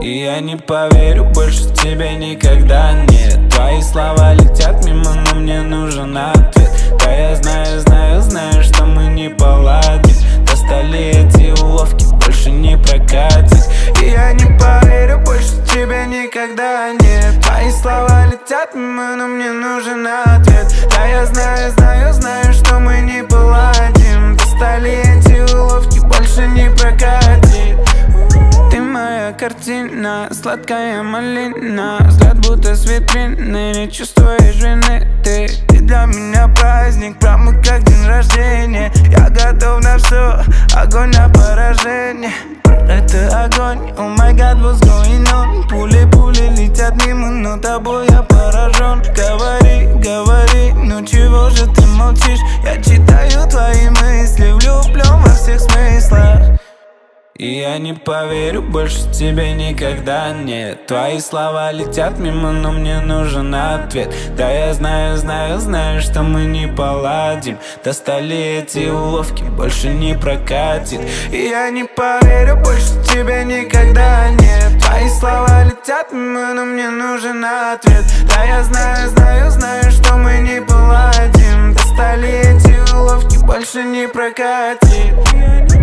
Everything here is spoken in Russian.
И я не поверю больше тебе никогда, нет. Твои слова летят мимо, но мне нужен ответ. Да я знаю, что мы не поладим. Достали эти уловки, больше не прокатит. И я не поверю больше тебе никогда, нет. Твои слова летят мимо, но мне нужен ответ. Да я знаю, что мы не поладим. Достали эти уловки, больше не прокатит. Ты моя картина, сладкая малина. Взгляд будто с витрины, не чувствуешь вины. Ты для меня праздник, прямо как день рождения. Я готов на все, огонь на поражение. Это огонь, oh my god, what's going on? Пули летят мимо, но тобой я поражен. Говори, ну чего же ты молчишь? Я читаю твои мысли, влюблен во всех смыслах. И я не поверю больше тебе никогда, нет. Твои слова летят мимо, но мне нужен ответ. Да я знаю, что мы не поладим. Достали эти уловки, больше не прокатит. И я не поверю больше тебе никогда, нет. Твои слова летят мимо, но мне нужен ответ. Да я знаю, что мы не поладим. Достали эти уловки, больше не прокатит.